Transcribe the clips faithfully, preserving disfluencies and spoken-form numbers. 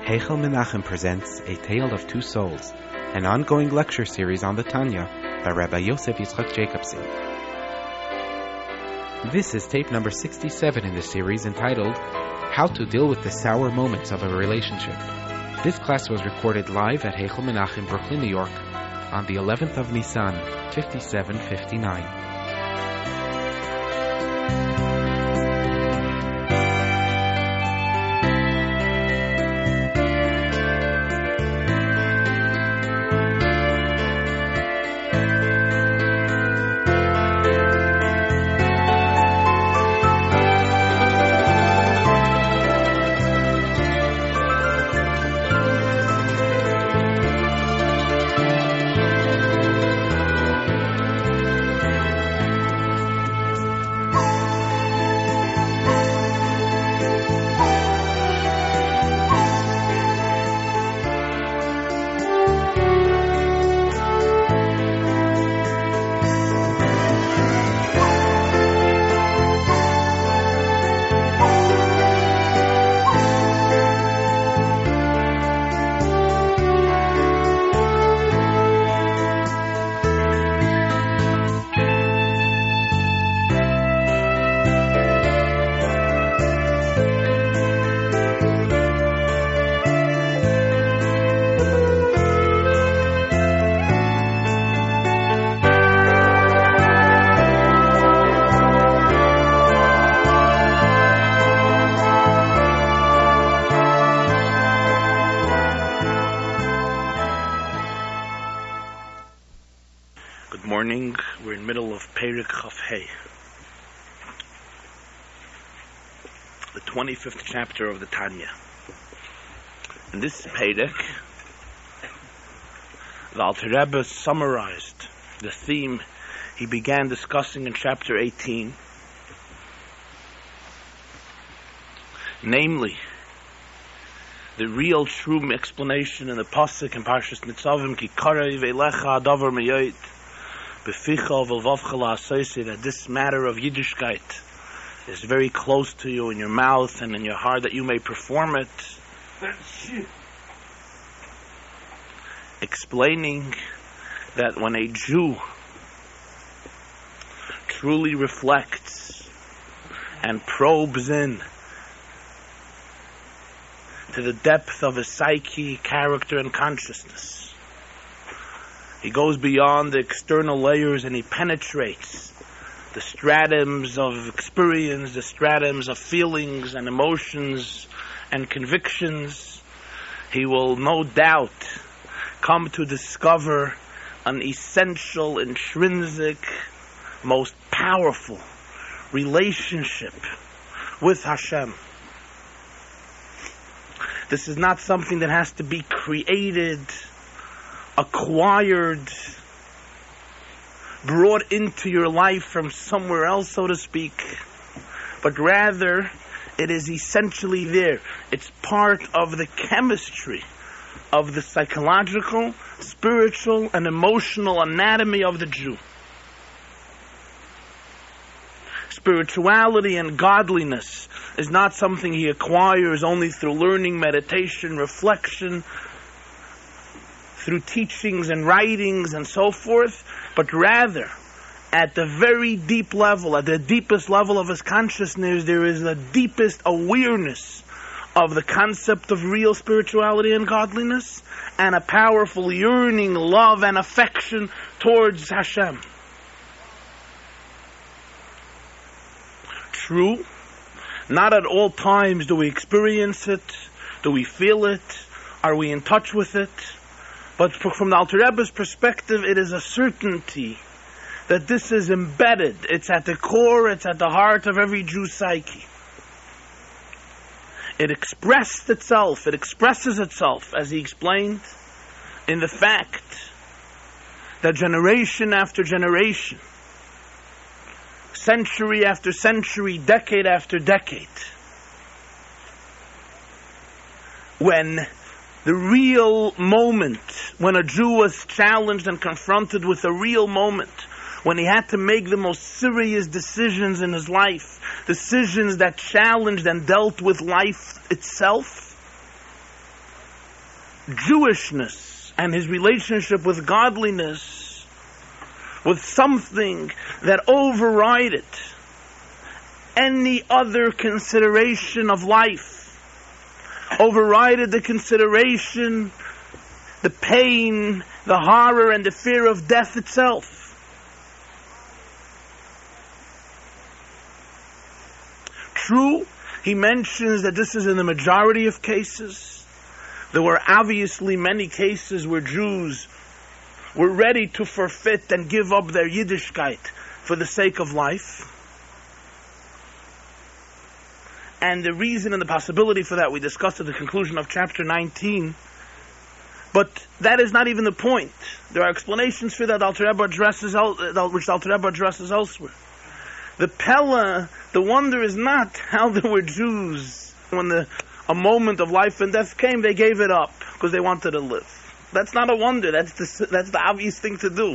Heichel Menachem presents A Tale of Two Souls, an ongoing lecture series on the Tanya by Rabbi Yosef Yitzchak Jacobson. This is tape number sixty-seven in the series entitled How to Deal with the Sour Moments of a Relationship. This class was recorded live at Heichel Menachem, Brooklyn, New York on the eleventh of Nisan, fifty-seven fifty-nine. Morning. We're in the middle of Perek Chaf Hey, the twenty-fifth chapter of the Tanya. In this Perek, the Alter Rebbe summarized the theme he began discussing in chapter eighteen, namely the real true explanation in the pasuk in Parshas Nitzavim, Ki karev elecha hadavar miyot, that this matter of Yiddishkeit is very close to you in your mouth and in your heart, that you may perform it. Explaining that when a Jew truly reflects and probes in to the depth of his psyche, character, and consciousness, he goes beyond the external layers and he penetrates the stratums of experience, the stratums of feelings and emotions and convictions. He will no doubt come to discover an essential, intrinsic, most powerful relationship with Hashem. This is not something that has to be created, acquired, brought into your life from somewhere else, so to speak, but rather it is essentially there. It's part of the chemistry of the psychological, spiritual, and emotional anatomy of the Jew. Spirituality and godliness is not something he acquires only through learning, meditation, reflection, through teachings and writings and so forth, but rather at the very deep level, at the deepest level of his consciousness, there is the deepest awareness of the concept of real spirituality and godliness, and a powerful yearning, love, and affection towards Hashem. True, not at all times do we experience it, do we feel it, are we in touch with it, but from the Alter Rebbe's perspective, it is a certainty that this is embedded. It's at the core, it's at the heart of every Jew's psyche. It expressed itself, it expresses itself, as he explained, in the fact that generation after generation, century after century, decade after decade, when the real moment, when a Jew was challenged and confronted with a real moment, when he had to make the most serious decisions in his life, decisions that challenged and dealt with life itself, Jewishness and his relationship with godliness was something that overrided any other consideration of life, overrided the consideration, the pain, the horror, and the fear of death itself. True, he mentions that this is in the majority of cases. There were obviously many cases where Jews were ready to forfeit and give up their Yiddishkeit for the sake of life. And the reason and the possibility for that we discussed at the conclusion of chapter nineteen. But that is not even the point. There are explanations for that Alter Rebbe addresses, which Alter Rebbe addresses elsewhere. The Pella, the wonder is not how there were Jews when the, a moment of life and death came, they gave it up because they wanted to live. That's not a wonder. That's the, that's the obvious thing to do.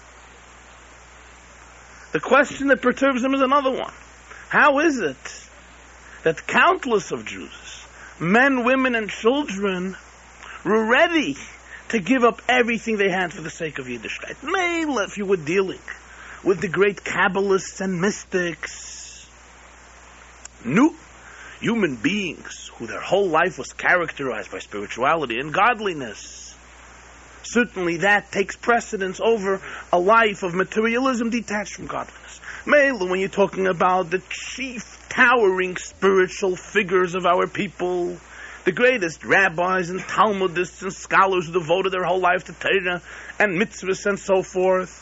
The question that perturbs them is another one. How is it that countless of Jews, men, women, and children, were ready to give up everything they had for the sake of Yiddishkeit? Maybe if you were dealing with the great Kabbalists and mystics, new human beings who their whole life was characterized by spirituality and godliness, certainly that takes precedence over a life of materialism detached from godliness. Mainly when you're talking about the chief towering spiritual figures of our people, the greatest rabbis and Talmudists and scholars who devoted their whole life to Torah and mitzvahs and so forth.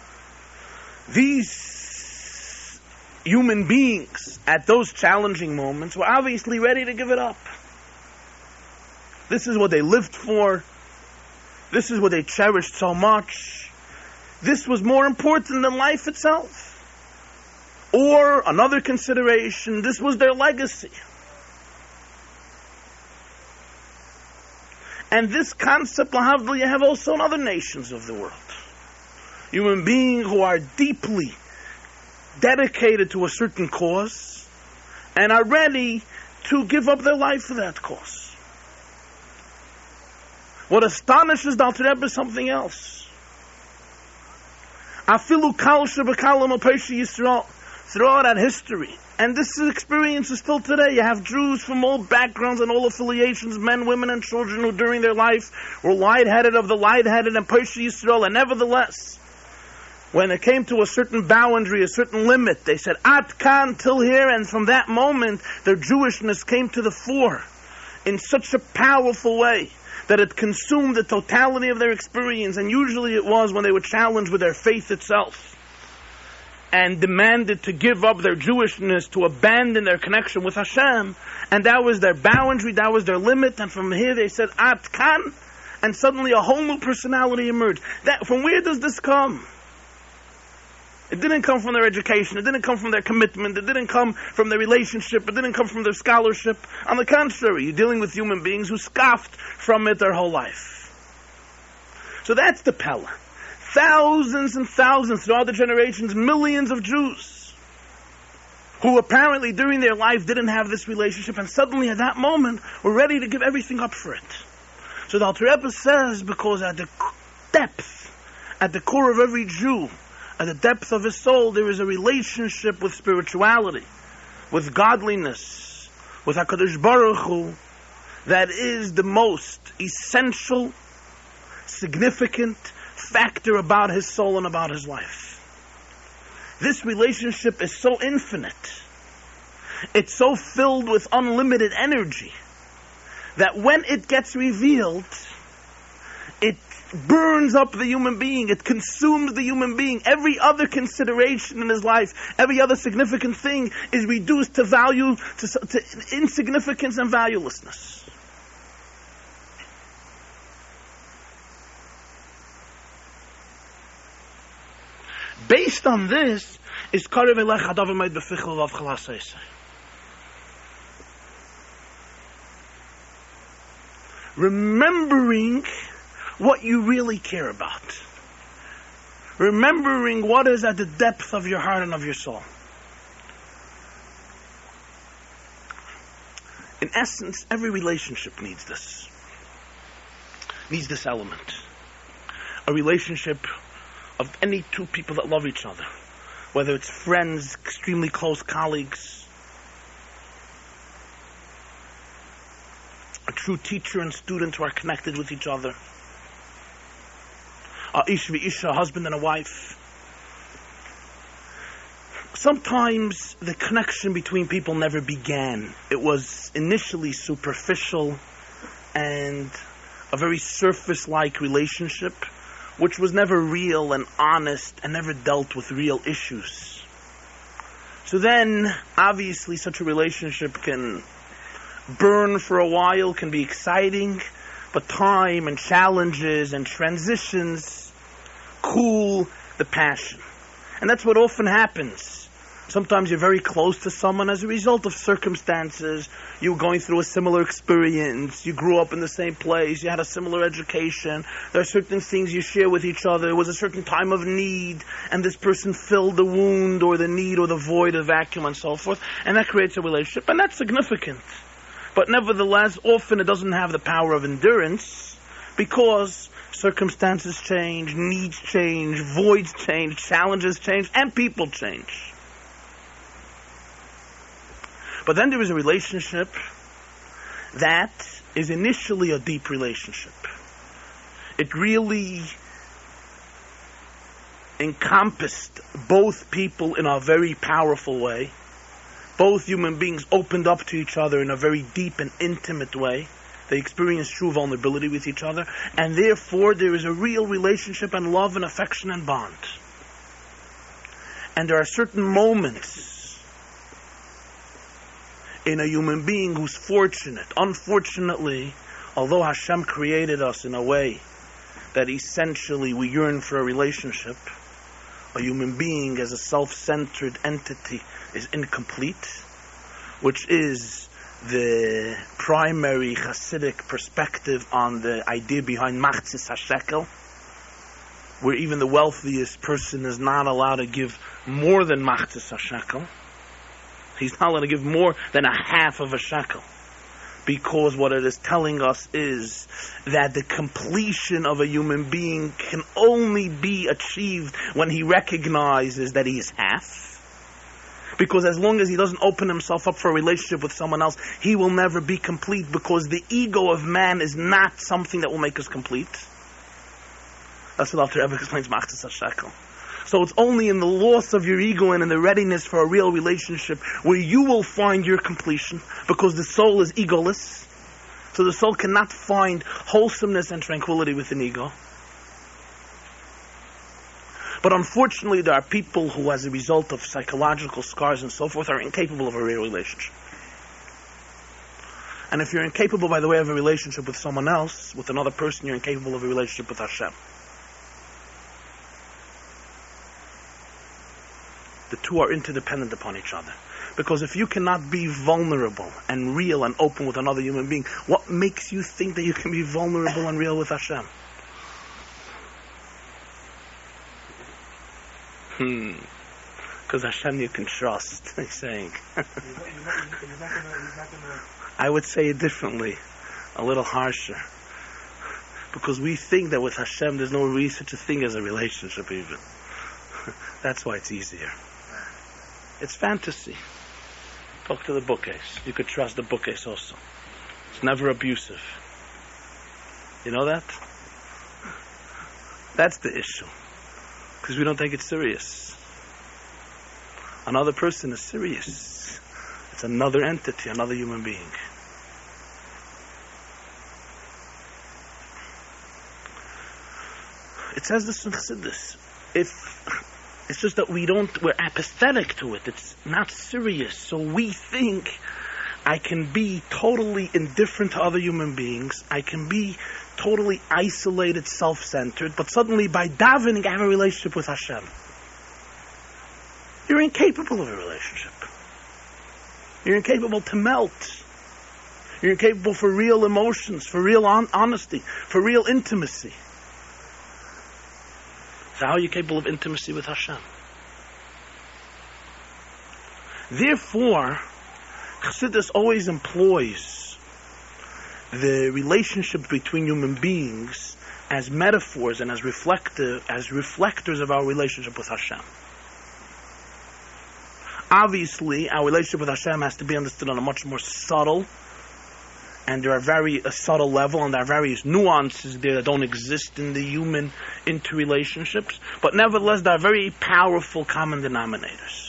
These human beings at those challenging moments were obviously ready to give it up. This is what they lived for. This is what they cherished so much. This was more important than life itself. Or, another consideration, this was their legacy. And this concept, lahavdil, you have also in other nations of the world. Human beings who are deeply dedicated to a certain cause and are ready to give up their life for that cause. What astonishes the Alter Rebbe is something else. Afilu kal shebekalam apeshi Yisrael, throughout that history, and this experience is still today. You have Jews from all backgrounds and all affiliations, men, women, and children who during their life were light-headed of the light-headed and Peshi Yisrael, and nevertheless, when it came to a certain boundary, a certain limit, they said, At kan, till here, and from that moment, their Jewishness came to the fore in such a powerful way that it consumed the totality of their experience, and usually it was when they were challenged with their faith itself and demanded to give up their Jewishness, to abandon their connection with Hashem, and that was their boundary, that was their limit, and from here they said, At kan, and suddenly a whole new personality emerged. That, from where does this come? It didn't come from their education, it didn't come from their commitment, it didn't come from their relationship, it didn't come from their scholarship. On the contrary, you're dealing with human beings who scoffed from it their whole life. So that's the Pella. Thousands and thousands throughout the generations, millions of Jews who apparently during their life didn't have this relationship, and suddenly at that moment were ready to give everything up for it. So the Alter Rebbe says, because at the depth, at the core of every Jew, at the depth of his soul, there is a relationship with spirituality, with godliness, with HaKadosh Baruch Hu, that is the most essential, significant factor about his soul and about his life. This relationship is so infinite, it's so filled with unlimited energy, that when it gets revealed, it burns up the human being, it consumes the human being. Every other consideration in his life, every other significant thing is reduced to value, to, to insignificance and valuelessness. Based on this, is Karev Elech Hadav Emed Befichel Lav Chalas Eisei. Remembering what you really care about. Remembering what is at the depth of your heart and of your soul. In essence, every relationship needs this. needs this element. A relationship of any two people that love each other, whether it's friends, extremely close colleagues, a true teacher and student who are connected with each other, a ish v'isha, a husband and a wife. Sometimes the connection between people never began. It was initially superficial and a very surface-like relationship, which was never real and honest and never dealt with real issues. So then, obviously, such a relationship can burn for a while, can be exciting, but time and challenges and transitions cool the passion. And that's what often happens. Sometimes you're very close to someone as a result of circumstances. You were going through a similar experience. You grew up in the same place. You had a similar education. There are certain things you share with each other. It was a certain time of need, and this person filled the wound or the need or the void, the vacuum, and so forth. And that creates a relationship, and that's significant. But nevertheless, often it doesn't have the power of endurance because circumstances change, needs change, voids change, challenges change, and people change. But then there is a relationship that is initially a deep relationship. It really encompassed both people in a very powerful way. Both human beings opened up to each other in a very deep and intimate way. They experienced true vulnerability with each other. And therefore there is a real relationship and love and affection and bond. And there are certain moments in a human being who's fortunate. Unfortunately, although Hashem created us in a way that essentially we yearn for a relationship, a human being as a self-centered entity is incomplete, which is the primary Hasidic perspective on the idea behind Machzis HaShekel, where even the wealthiest person is not allowed to give more than Machzis HaShekel. He's not allowed to give more than a half of a shekel. Because what it is telling us is that the completion of a human being can only be achieved when he recognizes that he is half. Because as long as he doesn't open himself up for a relationship with someone else, he will never be complete, because the ego of man is not something that will make us complete. That's what Alter Rebbe explains Machzis HaShekel. So it's only in the loss of your ego and in the readiness for a real relationship where you will find your completion, because the soul is egoless. So the soul cannot find wholesomeness and tranquility within ego. But unfortunately, there are people who, as a result of psychological scars and so forth, are incapable of a real relationship. And if you're incapable, by the way, of a relationship with someone else, with another person, you're incapable of a relationship with Hashem. The two are interdependent upon each other. Because if you cannot be vulnerable and real and open with another human being, what makes you think that you can be vulnerable and real with Hashem? Hmm. Because Hashem you can trust, he's saying. I would say it differently, a little harsher. Because we think that with Hashem there's no really such a thing as a relationship even. That's why it's easier. It's fantasy. Talk to the bookcase. You could trust the bookcase also. It's never abusive. You know that? That's the issue. Because we don't take it serious. Another person is serious. It's another entity, another human being. It says this in Chassidus. If it's just that we don't, we're apathetic to it. It's not serious. So we think I can be totally indifferent to other human beings. I can be totally isolated, self-centered, but suddenly by davening I have a relationship with Hashem. You're incapable of a relationship. You're incapable to melt. You're incapable for real emotions, for real on- honesty, for real intimacy. So how are you capable of intimacy with Hashem? Therefore, Chassidus always employs the relationships between human beings as metaphors and as reflective, as reflectors of our relationship with Hashem. Obviously, our relationship with Hashem has to be understood on a much more subtle, and there are very a subtle level, and there are various nuances there that don't exist in the human interrelationships. But nevertheless, there are very powerful common denominators.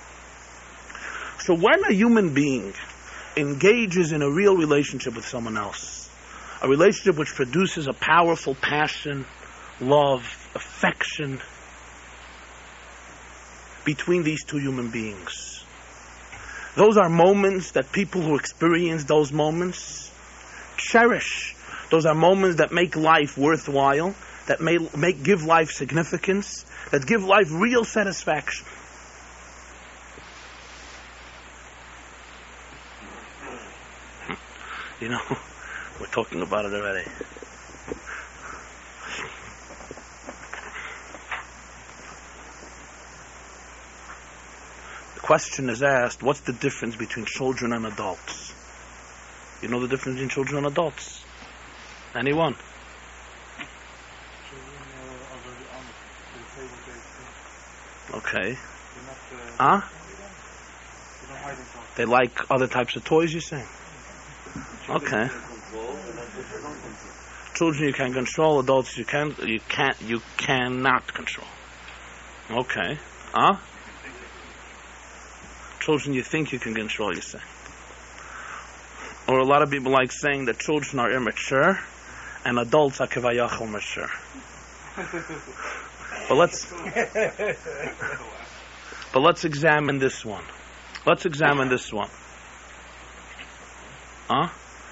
So when a human being engages in a real relationship with someone else, a relationship which produces a powerful passion, love, affection between these two human beings, those are moments that people who experience those moments cherish. Those are moments that make life worthwhile, that may make give life significance, that give life real satisfaction. You know, we're talking about it already. The question is asked, what's the difference between children and adults? You know the difference between children and adults? Anyone? Okay. Huh? They like other types of toys, you're saying? Okay. Children you can control, adults you can you can't you cannot control. Okay. Huh? Children you think you can control, you say. Or a lot of people like saying that children are immature and adults are kevayachal mature. But let's But let's examine this one. Let's examine this one. Huh?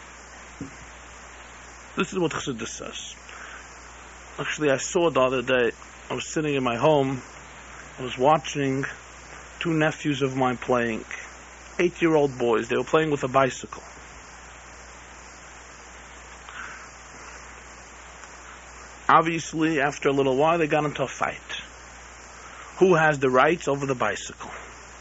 This is what Chassidus says. Actually, I saw the other day, I was sitting in my home, I was watching two nephews of mine playing, eight-year-old boys. They were playing with a bicycle. Obviously, after a little while, they got into a fight. Who has the rights over the bicycle?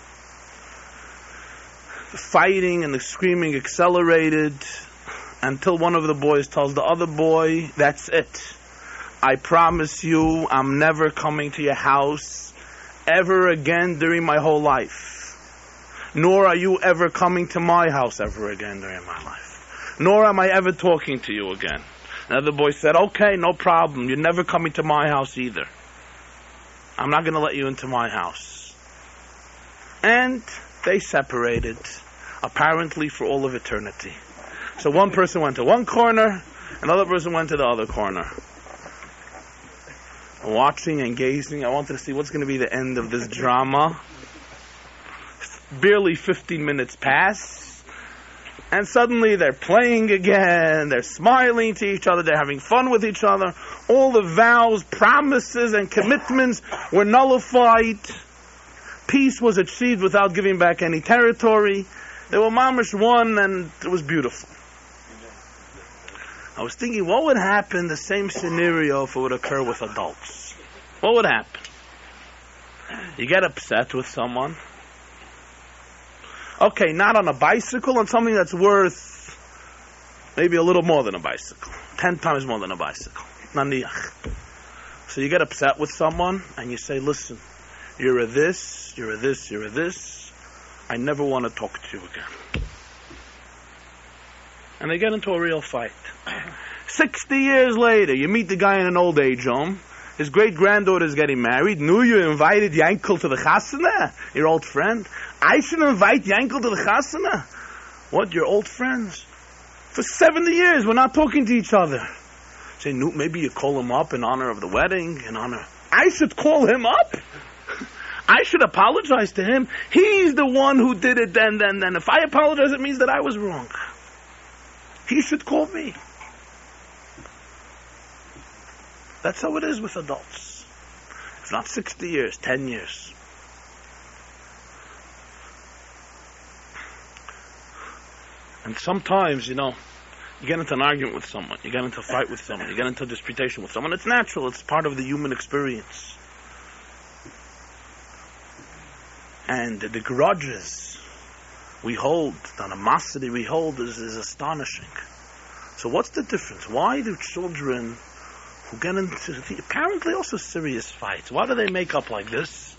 The fighting and the screaming accelerated until one of the boys tells the other boy, that's it. I promise you, I'm never coming to your house ever again during my whole life. Nor are you ever coming to my house ever again during my life. Nor am I ever talking to you again. Another boy said, okay, no problem. You're never coming to my house either. I'm not going to let you into my house. And they separated, apparently for all of eternity. So one person went to one corner, another person went to the other corner. Watching and gazing, I wanted to see what's going to be the end of this drama. Barely fifteen minutes pass, and suddenly they're playing again, they're smiling to each other, they're having fun with each other. All the vows, promises, and commitments were nullified. Peace was achieved without giving back any territory. They were mamish one, and it was beautiful. I was thinking, what would happen, the same scenario, if it would occur with adults? What would happen? You get upset with someone. Okay, not on a bicycle, on something that's worth maybe a little more than a bicycle. Ten times more than a bicycle. Naniach. So you get upset with someone, and you say, listen, you're a this, you're a this, you're a this. I never want to talk to you again. And they get into a real fight. Sixty years later, you meet the guy in an old age home. His great-granddaughter is getting married. Knew you invited Yankel to the chasana? Your old friend? I should invite Yankel to the chasana? What, your old friends? For seventy years, we're not talking to each other. Say, no, maybe you call him up in honor of the wedding, in honor... I should call him up? I should apologize to him? He's the one who did it then, then, then. If I apologize, it means that I was wrong. He should call me. That's how it is with adults. It's not sixty years, ten years. And sometimes, you know, you get into an argument with someone, you get into a fight with someone, you get into a disputation with someone. It's natural, it's part of the human experience. And the grudges we hold, the animosity we hold is, is astonishing. So what's the difference? Why do children who get into the, apparently also serious fights, why do they make up like this?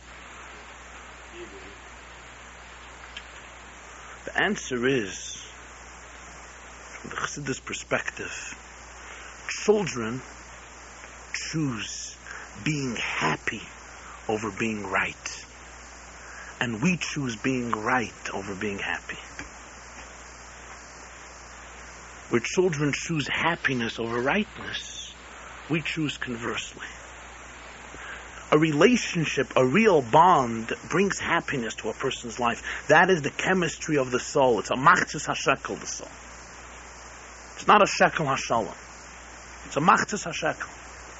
The answer is, from the Chassidus perspective, children choose being happy over being right. And we choose being right over being happy. Where children choose happiness over rightness, we choose conversely. A relationship, a real bond, brings happiness to a person's life. That is the chemistry of the soul. It's a machzis hashekel, the soul. It's not a shekel hashalom. It's a machzis hashekel.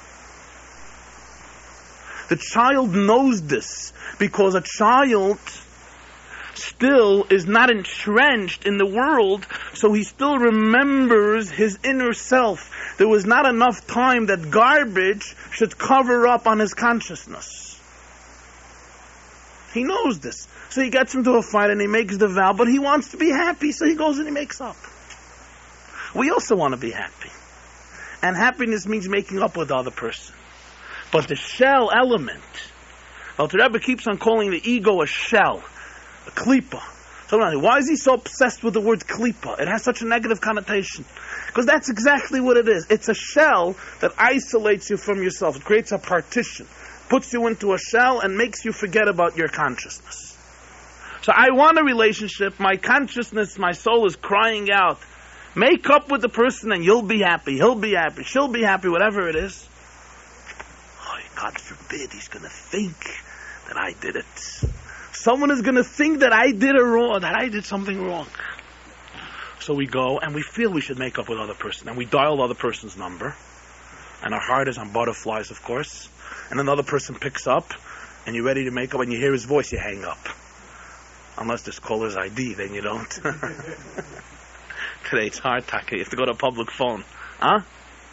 The child knows this because a child still is not entrenched in the world, so he still remembers his inner self. There was not enough time that garbage should cover up on his consciousness. He knows this. So he gets into a fight and he makes the vow, but he wants to be happy, so he goes and he makes up. We also want to be happy. And happiness means making up with the other person. But the shell element, Alter Rebbe keeps on calling the ego a shell, a klipa. So why is he so obsessed with the word klipa? It has such a negative connotation. Because that's exactly what it is. It's a shell that isolates you from yourself. It creates a partition, puts you into a shell and makes you forget about your consciousness. So I want a relationship. My consciousness, my soul is crying out, make up with the person and you'll be happy. He'll be happy. She'll be happy, whatever it is. God forbid he's going to think that I did it. Someone is going to think that I did a wrong, that I did something wrong. So we go and we feel we should make up with the other person. And we dial the other person's number. And our heart is on butterflies, of course. And another person picks up and you're ready to make up and you hear his voice, you hang up. Unless there's caller's I D, then you don't. Today it's hard, Taka. You have to go to a public phone. Huh?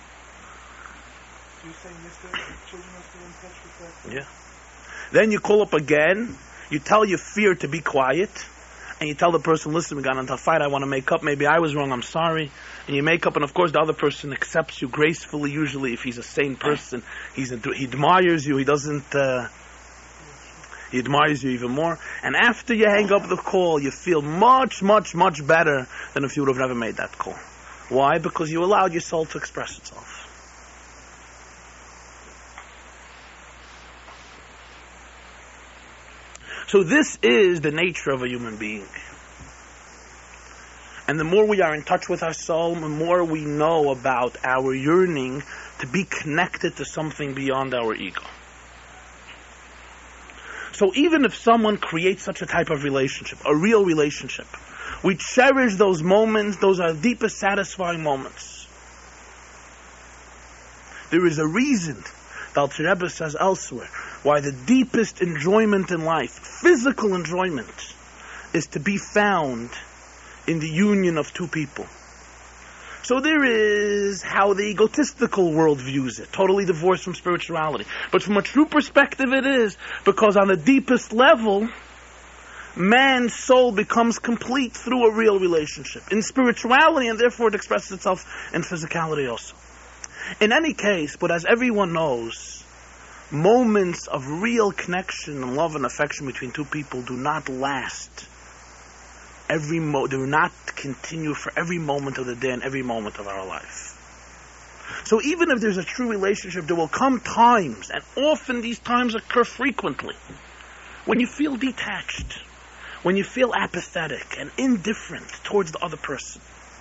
You saying Mister children are still in touch with that? Yeah. Then you call up again, you tell your fear to be quiet, and you tell the person, listen, we got into a fight, I want to make up, maybe I was wrong, I'm sorry. And you make up, and of course the other person accepts you gracefully, usually if he's a sane person, he's into, he admires you, he doesn't, uh, he admires you even more. And after you hang up the call, you feel much, much, much better than if you would have never made that call. Why? Because you allowed your soul to express itself. So this is the nature of a human being. And the more we are in touch with our soul, the more we know about our yearning to be connected to something beyond our ego. So even if someone creates such a type of relationship, a real relationship, we cherish those moments, those are the deepest satisfying moments. There is a reason, the Alter Rebbe says elsewhere, why the deepest enjoyment in life, physical enjoyment, is to be found in the union of two people. So there is how the egotistical world views it, totally divorced from spirituality. But from a true perspective it is, because on the deepest level, man's soul becomes complete through a real relationship. In spirituality, and therefore it expresses itself in physicality also. In any case, but as everyone knows, moments of real connection and love and affection between two people do not last. Every mo- do not continue for every moment of the day and every moment of our life. So even if there's a true relationship, there will come times, and often these times occur frequently, when you feel detached, when you feel apathetic and indifferent towards the other person.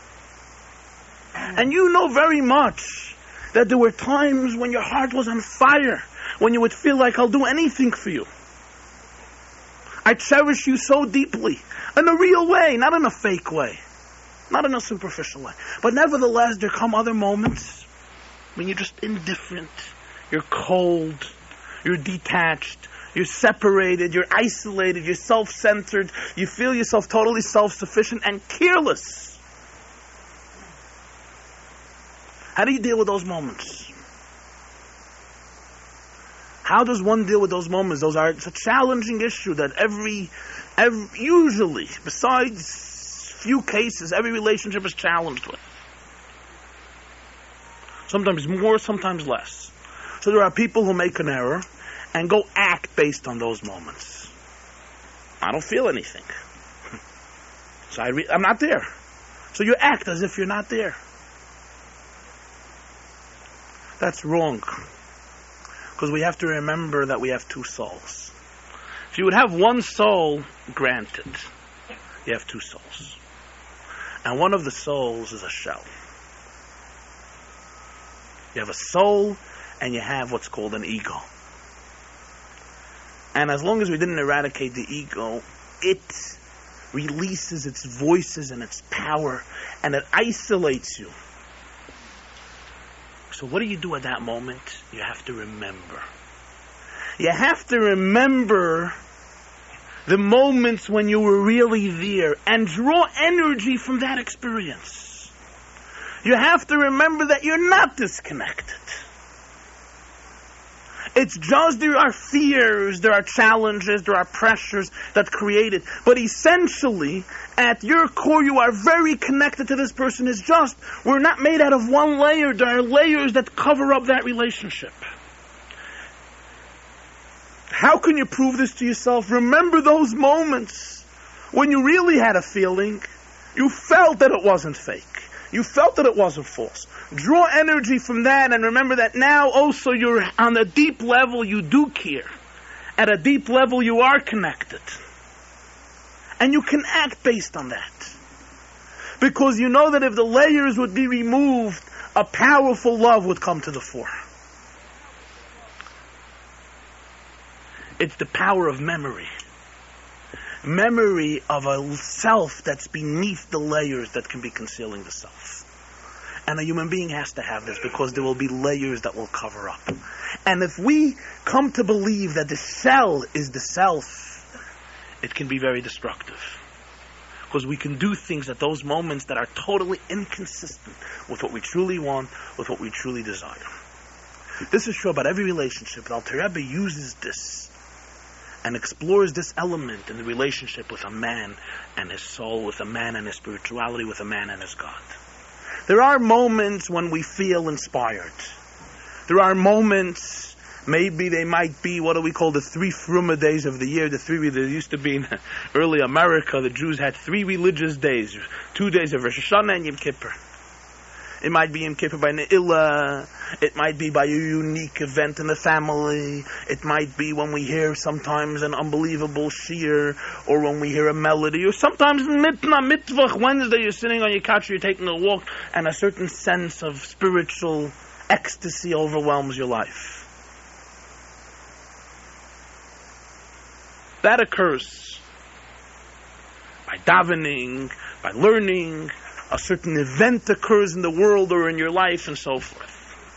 And you know very much that there were times when your heart was on fire, when you would feel like I'll do anything for you. I cherish you so deeply, in a real way, not in a fake way, not in a superficial way. But nevertheless, there come other moments when you're just indifferent, you're cold, you're detached, you're separated, you're isolated, you're self-centered, you feel yourself totally self-sufficient and careless. How do you deal with those moments? How does one deal with those moments? Those are, it's a challenging issue that every, every, usually, besides few cases, every relationship is challenged with. Sometimes more, sometimes less. So there are people who make an error and go act based on those moments. I don't feel anything. So I re- I'm not there. So you act as if you're not there. That's wrong. Because we have to remember that we have two souls. If you would have one soul, granted, you have two souls. And one of the souls is a shell. You have a soul and you have what's called an ego. And as long as we didn't eradicate the ego, it releases its voices and its power, and it isolates you. So what do you do at that moment? You have to remember. You have to remember the moments when you were really there and draw energy from that experience. You have to remember that you're not disconnected. It's just there are fears, there are challenges, there are pressures that create it. But essentially, at your core, you are very connected to this person. It's just, we're not made out of one layer. There are layers that cover up that relationship. How can you prove this to yourself? Remember those moments when you really had a feeling. You felt that it wasn't fake. You felt that it wasn't false. Draw energy from that and remember that now also you're on a deep level, you do care. At a deep level you are connected. And you can act based on that. Because you know that if the layers would be removed, a powerful love would come to the fore. It's the power of memory. Memory of a self that's beneath the layers that can be concealing the self. And a human being has to have this because there will be layers that will cover up. And if we come to believe that the shell is the self, it can be very destructive. Because we can do things at those moments that are totally inconsistent with what we truly want, with what we truly desire. This is true about every relationship. The Alter Rebbe uses this and explores this element in the relationship with a man and his soul, with a man and his spirituality, with a man and his God. There are moments when we feel inspired. There are moments, maybe they might be, what do we call the three Fruma days of the year? The three, there used to be in early America, the Jews had three religious days. Two days of Rosh Hashanah and Yom Kippur. It might be Yom Kippur by Ne'ilah. It might be by a unique event in the family. It might be when we hear sometimes an unbelievable shir, or when we hear a melody, or sometimes Mitna Mitvach Wednesday, you're sitting on your couch, you're taking a walk, and a certain sense of spiritual ecstasy overwhelms your life. That occurs by davening, by learning. A certain event occurs in the world or in your life and so forth.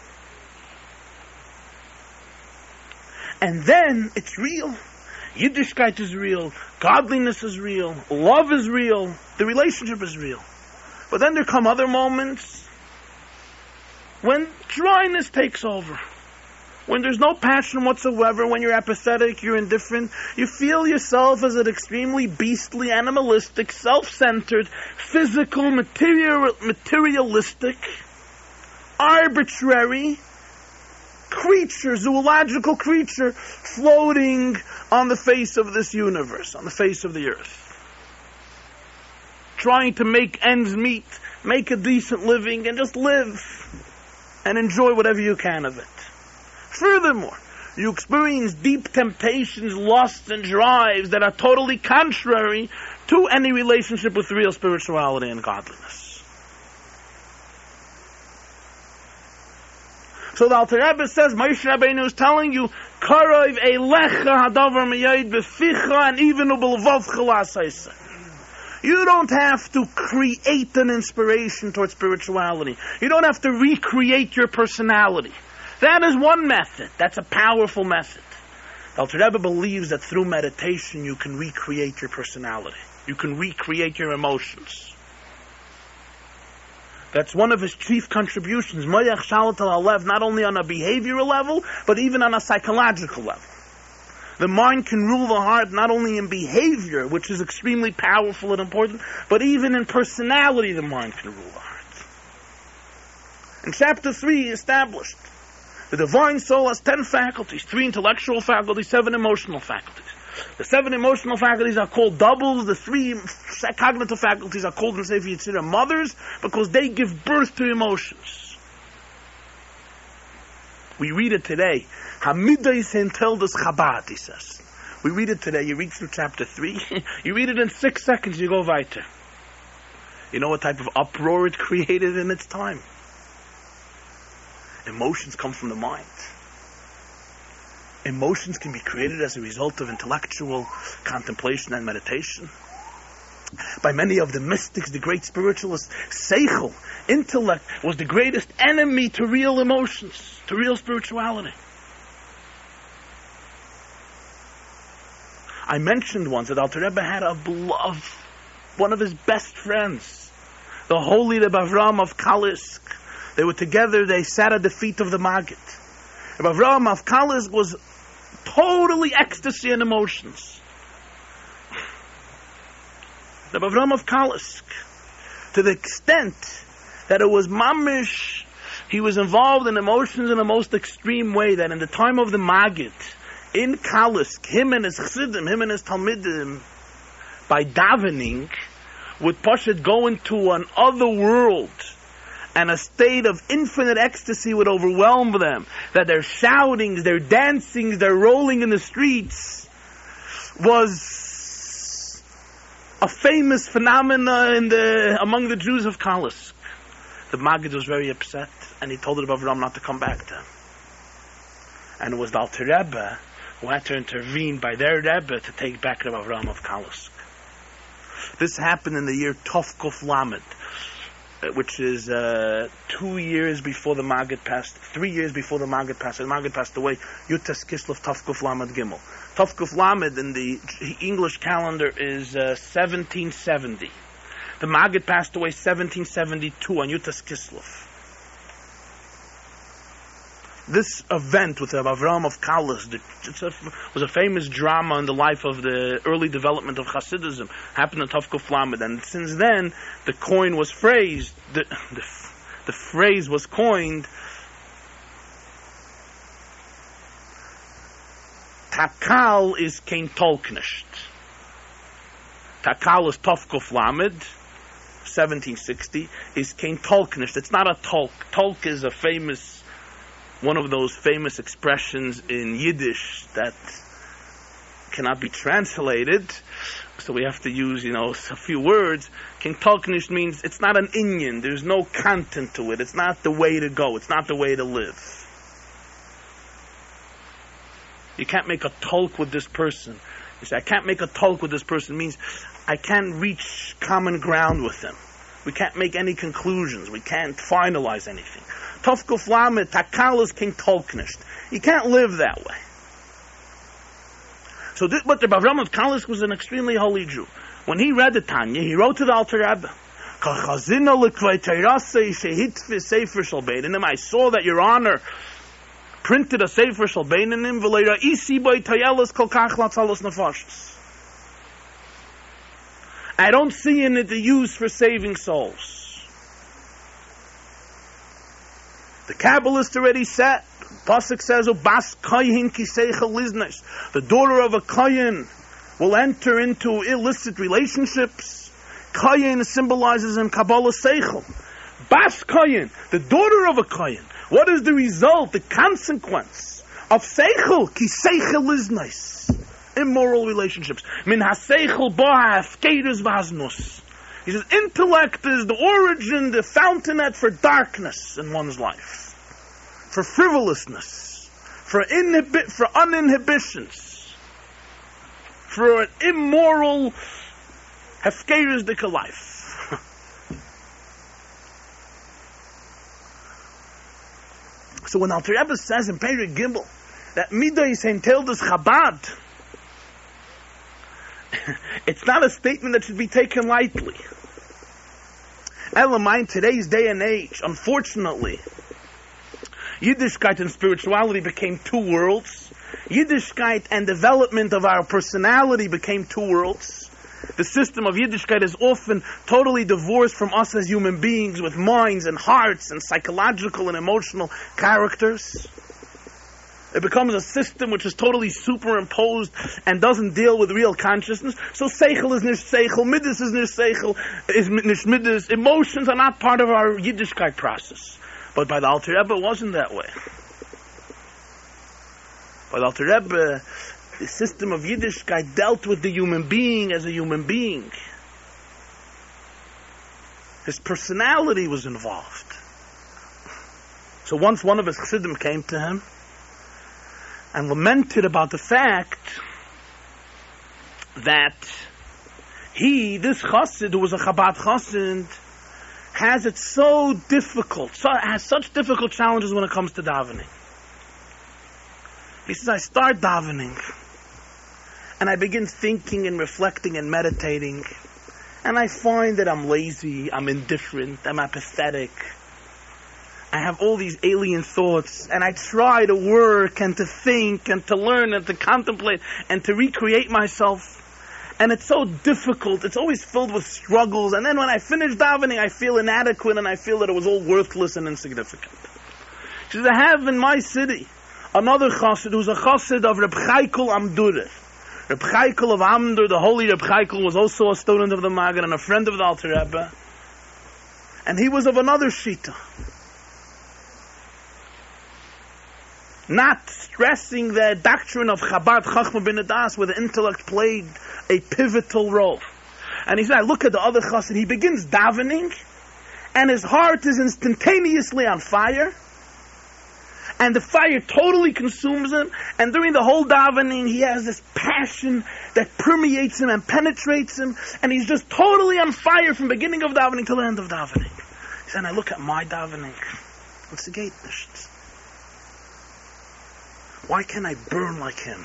And then it's real. Yiddishkeit is real. Godliness is real. Love is real. The relationship is real. But then there come other moments when dryness takes over. When there's no passion whatsoever, when you're apathetic, you're indifferent, you feel yourself as an extremely beastly, animalistic, self-centered, physical, material, materialistic, arbitrary creature, zoological creature, floating on the face of this universe, on the face of the earth. Trying to make ends meet, make a decent living, and just live and enjoy whatever you can of it. Furthermore, you experience deep temptations, lusts, and drives that are totally contrary to any relationship with real spirituality and godliness. So the Alter Rebbe says, Moshe Rabbeinu is telling you, Karov eilecha hadavar miyayid beficha and even ubelvavcha la'asaisa. You don't have to create an inspiration towards spirituality. You don't have to recreate your personality. That is one method. That's a powerful method. The Alter Rebbe believes that through meditation you can recreate your personality. You can recreate your emotions. That's one of his chief contributions. Moyach Shalat al-Alev, not only on a behavioral level, but even on a psychological level. The mind can rule the heart not only in behavior, which is extremely powerful and important, but even in personality the mind can rule the heart. In chapter three, he established the divine soul has ten faculties, three intellectual faculties, seven emotional faculties. The seven emotional faculties are called doubles, the three cognitive faculties are called in Sefer Yetzirah mothers, because they give birth to emotions. We read it today. Hamidais Henteldes Chabad, he says. We read it today, you read through chapter three, you read it in six seconds, you go weiter. You know what type of uproar it created in its time? Emotions come from the mind. Emotions can be created as a result of intellectual contemplation and meditation. By many of the mystics, the great spiritualists, seichel, intellect, was the greatest enemy to real emotions, to real spirituality. I mentioned once that Alter Rebbe had a beloved, one of his best friends, the holy Reb Avram of Kalisk. They were together, they sat at the feet of the Maggid. Reb Avram of Kalisk was totally ecstasy and emotions. Reb Avram of Kalisk, to the extent that it was mamish, he was involved in emotions in the most extreme way, that in the time of the Maggid, in Kalisk, him and his chassidim, him and his talmidim, by davening, would Poshet go into an other world, and a state of infinite ecstasy would overwhelm them, that their shoutings, their dancings, their rolling in the streets was a famous phenomena in the among the Jews of Kalisk. The Maggid was very upset, and he told the Rebbe Avram not to come back to him. And it was the Alter Rebbe who had to intervene by their Rebbe to take back Rebbe Avram of Kalisk. This happened in the year Tov Kuf Lamed, which is uh, two years before the Maggid passed, three years before the Maggid passed. The Maggid passed away, Yutas Kislev Tov Kuf Lamed Gimel. Tov Kuf Lamed in the English calendar is uh, seventeen seventy. The Maggid passed away seventeen seventy-two on Yutas Kislev. This event with Rabbi Avram of Kalisk was a famous drama in the life of the early development of Hasidism. Happened in Tov Kuf Lamed, and since then the coin was phrased. The, the, the phrase was coined. Takal is kein Tolknisht. Takal is Tov Kuf Lamed, seventeen sixty. Is kein Tolknisht. It's not a Tolk. Tolk is a famous. One of those famous expressions in Yiddish that cannot be translated, so we have to use, you know, a few words. King Tolknish means it's not an inyan, there's no content to it, it's not the way to go, it's not the way to live. You can't make a talk with this person. You say, I can't make a talk with this person means I can't reach common ground with them. We can't make any conclusions, we can't finalize anything. Tov Kuf Lamed, Takal is King Tolknisht. You can't live that way. So, this, but the Avram of Kalisk was an extremely holy Jew. When he read the Tanya, he wrote to the Alter Rebbe, I saw that your honor printed a Sefer Shalbeinanim v'leira isi boi tayelas kol kach latzalos nefashos. I don't see in it the use for saving souls. The Kabbalist already said, Pasuk says, "Bas koyin kiseichel liznes." The daughter of a koyin will enter into illicit relationships. Koyin symbolizes in Kabbalah seichel. Bas koyin, the daughter of a koyin. What is the result, the consequence of seichel? Kiseichel liznes, immoral relationships. Min haseichel ba hafkeirus v'haznus. He says, intellect is the origin, the fountainhead for darkness in one's life, for frivolousness, for inhibi- for uninhibitions, for an immoral, hefkeristic life. So when Alter Rebbe says in Perek Gimel that Midas Henteldes Chabad, it's not a statement that should be taken lightly. Elamai, in today's day and age, unfortunately, Yiddishkeit and spirituality became two worlds. Yiddishkeit and development of our personality became two worlds. The system of Yiddishkeit is often totally divorced from us as human beings with minds and hearts and psychological and emotional characters. It becomes a system which is totally superimposed and doesn't deal with real consciousness. So seichel is nish seichel, midas is nish seichel, is nish midas. Emotions are not part of our Yiddishkeit process. But by the Alter Rebbe, it wasn't that way. By the Alter Rebbe, the system of Yiddishkeit dealt with the human being as a human being. His personality was involved. So once one of his chassidim came to him and lamented about the fact that he, this chassid, who was a Chabad chassid, has it so difficult, so, has such difficult challenges when it comes to davening. He says, I start davening, and I begin thinking and reflecting and meditating, and I find that I'm lazy, I'm indifferent, I'm apathetic. I have all these alien thoughts, and I try to work and to think and to learn and to contemplate and to recreate myself. And it's so difficult. It's always filled with struggles. And then when I finish davening, I feel inadequate and I feel that it was all worthless and insignificant. She says, I have in my city another chassid who's a chassid of Reb Chaikel Amdur. Reb Chaikel of Amdur, the holy Reb Chaikel, was also a student of the Magen and a friend of the Alter Rebbe. And he was of another shita. Not stressing the doctrine of Chabad Chachma bin Adas, where the intellect played a pivotal role. And he said, I look at the other chassid, he begins davening, and his heart is instantaneously on fire, and the fire totally consumes him, and during the whole davening, he has this passion that permeates him and penetrates him, and he's just totally on fire from beginning of davening till the end of davening. He said, I look at my davening, what's the gate? Why can't I burn like him?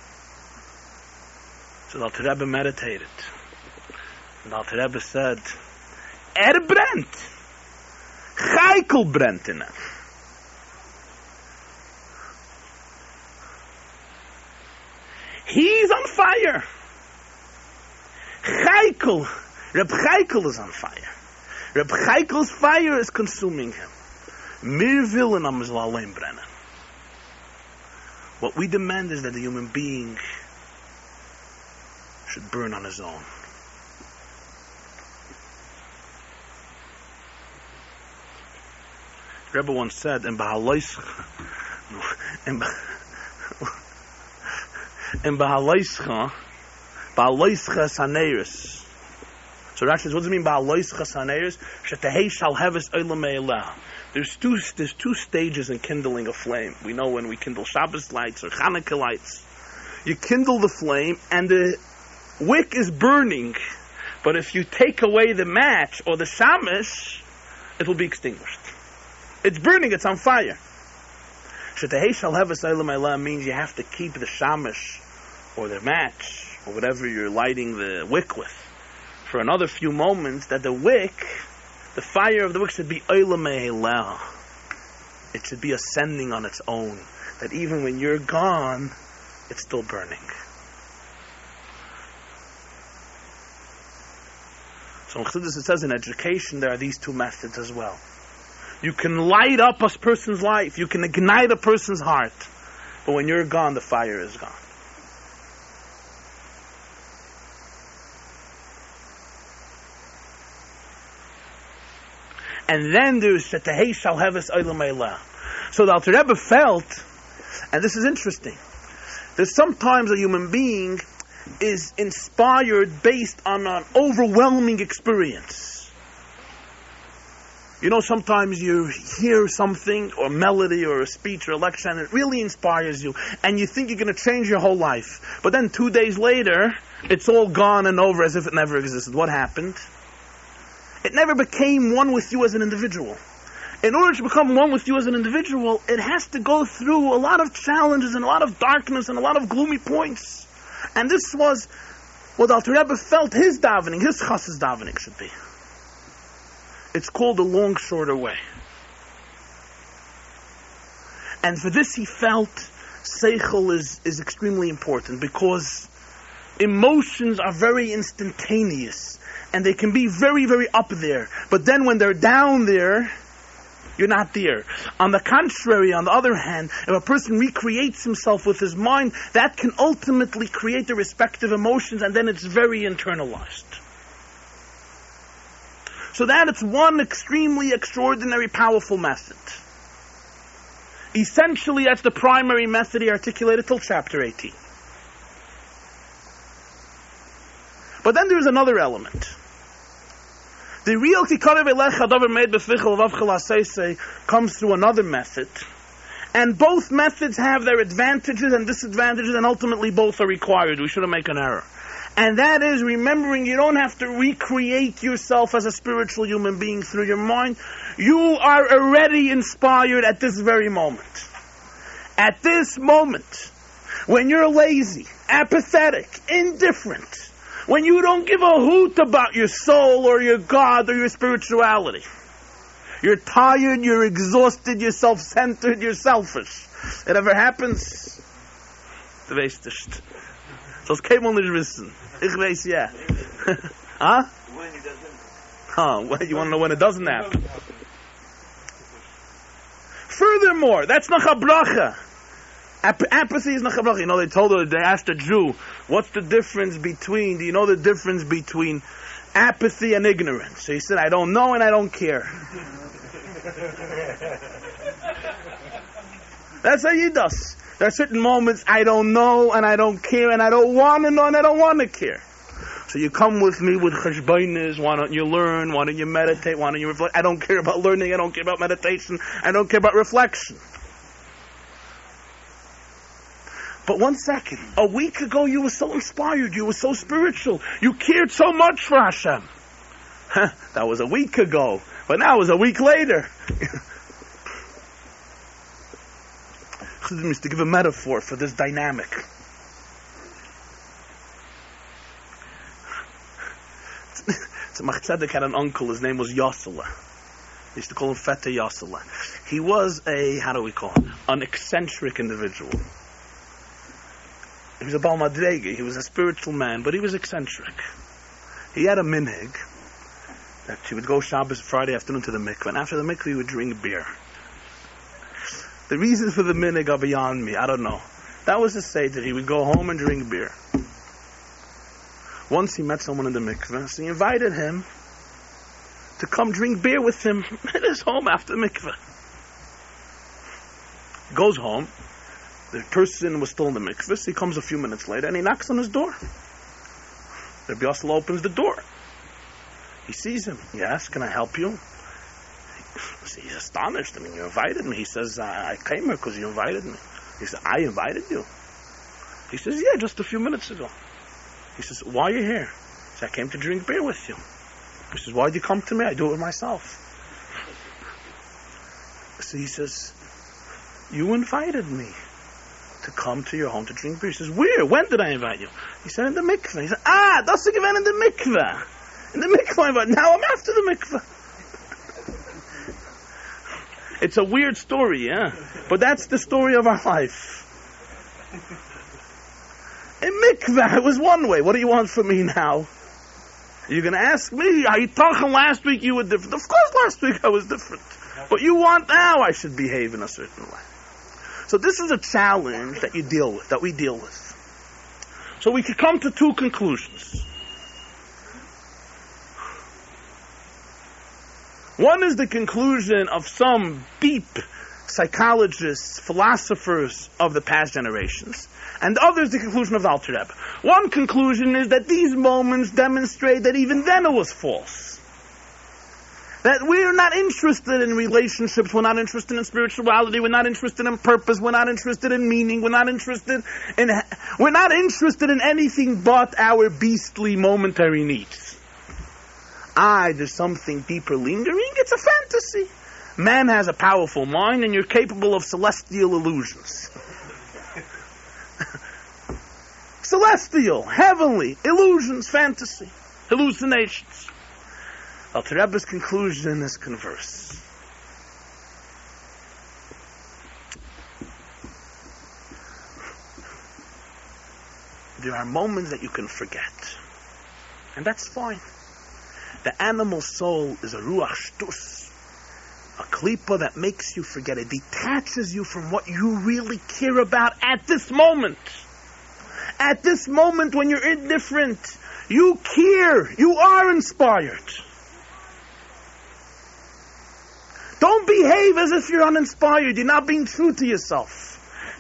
So the Alter Rebbe meditated. And the Alter Rebbe said, Er brennt. Chaikel brennt in him. He's on fire. Chaikel, Reb Chaikel is on fire. Reb Chaikel's fire is consuming him. Mir willen am allein brennen. What we demand is that the human being should burn on his own. Rebbe once said, in Bahalaischa, in Bahalaischa, Bahalaischa Saneris. So Rashi says, what does it mean, Bahalaischa Saneris? Shetehei shal heves olam me'elah. There's two, there's two stages in kindling a flame. We know when we kindle Shabbos lights or Hanukkah lights. You kindle the flame and the wick is burning. But if you take away the match or the shamish, it will be extinguished. It's burning, it's on fire. Shetehei shal heves olam me'elah means you have to keep the shamish or the match or whatever you're lighting the wick with for another few moments, that the wick, the fire of the wick should be olam me'elah. It should be ascending on its own. That even when you're gone, it's still burning. So in Chassidus it says in education there are these two methods as well. You can light up a person's life. You can ignite a person's heart. But when you're gone, the fire is gone. And then there's Shetehei shal heves olam me'elah. So the Alter Rebbe felt, and this is interesting, that sometimes a human being is inspired based on an overwhelming experience. You know, sometimes you hear something, or melody, or a speech, or a lecture, and it really inspires you, and you think you're going to change your whole life. But then two days later, it's all gone and over as if it never existed. What happened? It never became one with you as an individual. In order to become one with you as an individual, it has to go through a lot of challenges and a lot of darkness and a lot of gloomy points. And this was what Alter Rebbe felt his davening, his chassid's davening should be. It's called the long, shorter way. And for this he felt seichel is, is extremely important, because emotions are very instantaneous, and they can be very, very up there. But then when they're down there, you're not there. On the contrary, on the other hand, if a person recreates himself with his mind, that can ultimately create the respective emotions, and then it's very internalized. So that it's one extremely extraordinary, powerful method. Essentially, that's the primary method he articulated till chapter eighteen. But then there's another element. The real Kikarev Elech Hadavar Meid B'Fichel Vavchel Asese comes through another method. And both methods have their advantages and disadvantages, and ultimately both are required. We shouldn't make an error. And that is remembering you don't have to recreate yourself as a spiritual human being through your mind. You are already inspired at this very moment. At this moment, when you're lazy, apathetic, indifferent, when you don't give a hoot about your soul or your God or your spirituality. You're tired, you're exhausted, you're self-centered, you're selfish. It ever happens? Du weißt nicht. So es kein nicht wissen. Ich weiß ja. Huh? When it doesn't. Huh, well, you want to know when it doesn't happen? Furthermore, that's noch a bracha. Ap- apathy is noch a bracha. You know, they told her, they asked a Jew, what's the difference between, do you know the difference between apathy and ignorance? So he said, I don't know and I don't care. That's how he does. There are certain moments I don't know and I don't care and I don't want to know and I don't want to care. So you come with me with cheshbonis, why don't you learn, why don't you meditate, why don't you reflect? I don't care about learning, I don't care about meditation, I don't care about reflection. But one second, a week ago you were so inspired, you were so spiritual, you cared so much for Hashem. That was a week ago, but now it's a week later. Chassidim used to give a metaphor for this dynamic. So Mach Tzedek had an uncle, his name was Yossele. He used to call him Fete Yossele. He was a, how do we call him, an eccentric individual. He was a Baal Madrege, he was a spiritual man, but he was eccentric. He had a minhag that he would go Shabbos Friday afternoon to the mikveh, and after the mikveh he would drink beer. The reasons for the minhag are beyond me, I don't know. That was to say that he would go home and drink beer. Once he met someone in the mikveh, so he invited him to come drink beer with him at his home after the mikveh. He goes home, the person was still in the mikveh, so he comes a few minutes later and he knocks on his door. Rabbi Yossele opens the door. He sees him. Yes, can I help you? He's astonished. I mean, you invited me. He says, I, I came here because you invited me. He said, I invited you? He says, yeah, just a few minutes ago. He says, why are you here? He says, I came to drink beer with you. He says, why did you come to me? I do it myself. So he says, you invited me to come to your home to drink beer. He says, where? When did I invite you? He said, in the mikveh. He said, ah, that's the event in the mikveh. In the mikveh, but now I'm after the mikveh. It's a weird story, yeah? But that's the story of our life. In mikveh, it was one way. What do you want from me now? You're going to ask me, are you talking last week you were different? Of course last week I was different. But you want now I should behave in a certain way. So this is a challenge that you deal with, that we deal with. So we could come to two conclusions. One is the conclusion of some deep psychologists, philosophers of the past generations, and the other is the conclusion of the Alter Rebbe. One conclusion is that these moments demonstrate that even then it was false. That we're not interested in relationships, we're not interested in spirituality, we're not interested in purpose, we're not interested in meaning, we're not interested in, we're not interested in anything but our beastly momentary needs. Ah, there's something deeper lingering, it's a fantasy. Man has a powerful mind and you're capable of celestial illusions. Celestial, heavenly, illusions, fantasy, hallucinations. Alter Rebbe's conclusion is converse. there are moments that you can forget. And that's fine. The animal soul is a ruach shtus, a klipa that makes you forget. It detaches you from what you really care about at this moment. At this moment when you're indifferent, you care, you are inspired. Don't behave as if you're uninspired. You're not being true to yourself.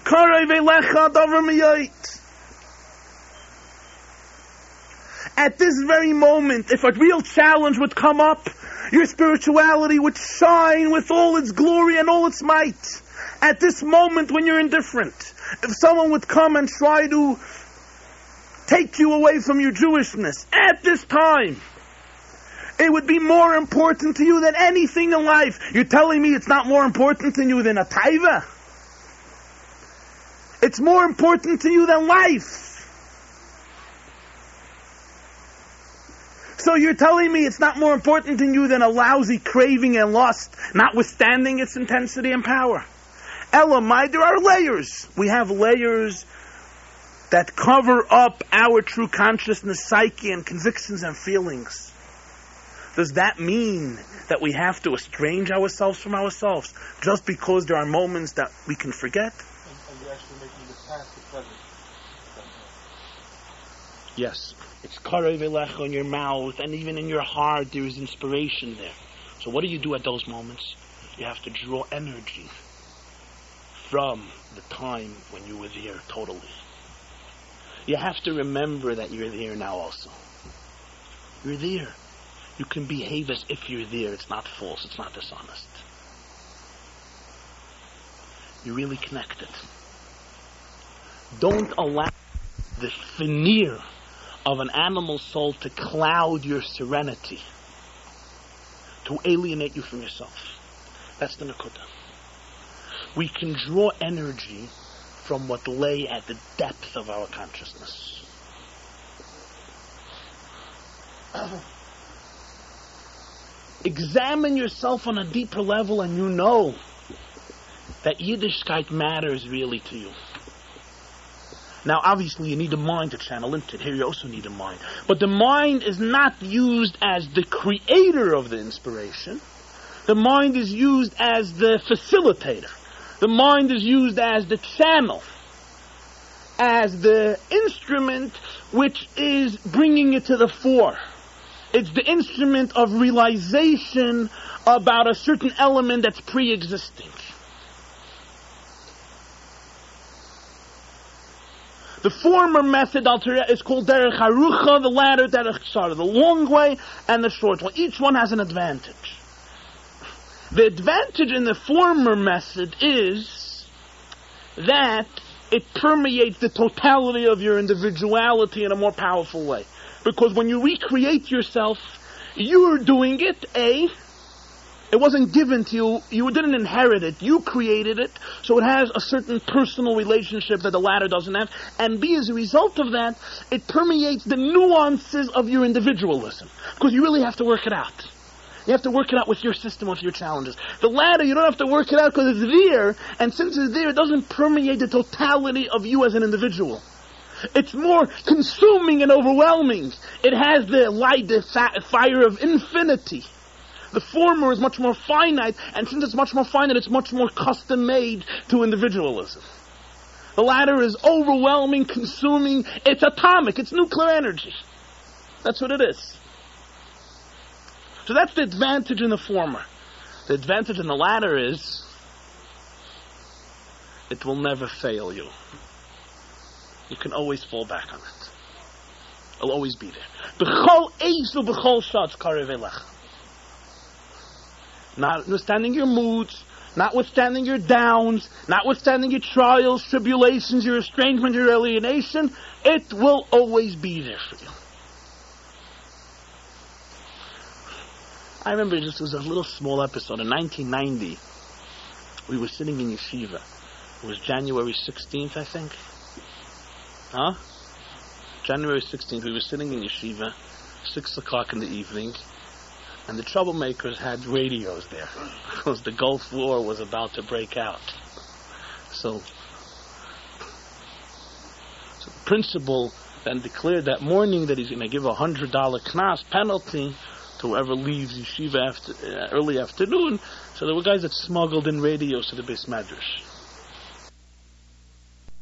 At this very moment, if a real challenge would come up, your spirituality would shine with all its glory and all its might. At this moment when you're indifferent, if someone would come and try to take you away from your Jewishness, at this time, it would be more important to you than anything in life. You're telling me it's not more important to you than a taiva? It's more important to you than life. So you're telling me it's not more important to you than a lousy craving and lust, notwithstanding its intensity and power. Elamai, there are layers. We have layers that cover up our true consciousness, psyche, and convictions and feelings. Does that mean that we have to estrange ourselves from ourselves just because there are moments that we can forget? And, and you're actually making the past the present. Yes. It's karev elecha in your mouth, and even in your heart there is inspiration there. So what do you do at those moments? You have to draw energy from the time when you were there totally. You have to remember that you're there now also. You're there. You can behave as if you're there. It's not false. It's not dishonest. You're really connected. Don't allow the veneer of an animal soul to cloud your serenity, to alienate you from yourself. That's the Nakuda. We can draw energy from what lay at the depth of our consciousness. Examine yourself on a deeper level and you know that Yiddishkeit matters really to you. Now, obviously, you need a mind to channel into it. Here you also need a mind. But the mind is not used as the creator of the inspiration. The mind is used as the facilitator. The mind is used as the channel, as the instrument which is bringing it to the fore. It's the instrument of realization about a certain element that's pre-existing. The former method is called Derech Harucha, the latter Derech Ksara, the long way and the short way. Each one has an advantage. The advantage in the former method is that it permeates the totality of your individuality in a more powerful way. Because when you recreate yourself, you're doing it, A, it wasn't given to you, you didn't inherit it, you created it, so it has a certain personal relationship that the latter doesn't have, and B, as a result of that, it permeates the nuances of your individualism, because you really have to work it out. You have to work it out with your system, with your challenges. The latter, you don't have to work it out because it's there, and since it's there, it doesn't permeate the totality of you as an individual. It's more consuming and overwhelming. It has the light, the fa- fire of infinity. The former is much more finite, and since it's much more finite, it's much more custom-made to individualism. The latter is overwhelming, consuming, it's atomic, it's nuclear energy. That's what it is. So that's the advantage in the former. The advantage in the latter is, it will never fail you. You can always fall back on it. It'll always be there. B'chol eis u'b'chol shatz karev elecha. Notwithstanding your moods, notwithstanding your downs, notwithstanding your trials, tribulations, your estrangement, your alienation, it will always be there for you. I remember this was a little small episode. In nineteen ninety, we were sitting in yeshiva. It was January sixteenth, I think. Huh? January sixteenth, we were sitting in yeshiva, six o'clock in the evening, and the troublemakers had radios there, because the Gulf War was about to break out. So, so the principal then declared that morning that he's going to give a hundred dollar knas penalty to whoever leaves yeshiva after, uh, early afternoon. So there were guys that smuggled in radios to the Beis Medrash.